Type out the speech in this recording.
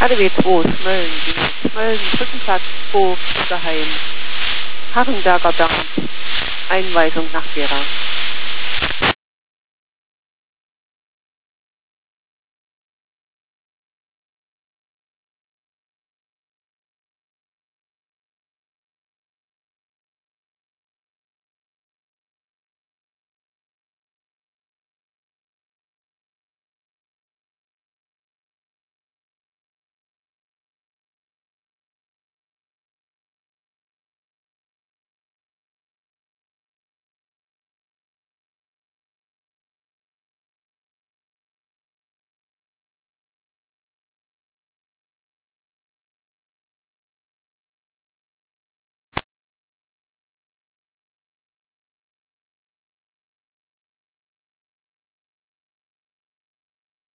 KDW 2 Smöllen, die Smöllen, Brückenplatz, Hof, Geheim, Harrenberger Berg, Einweisung nach Gera.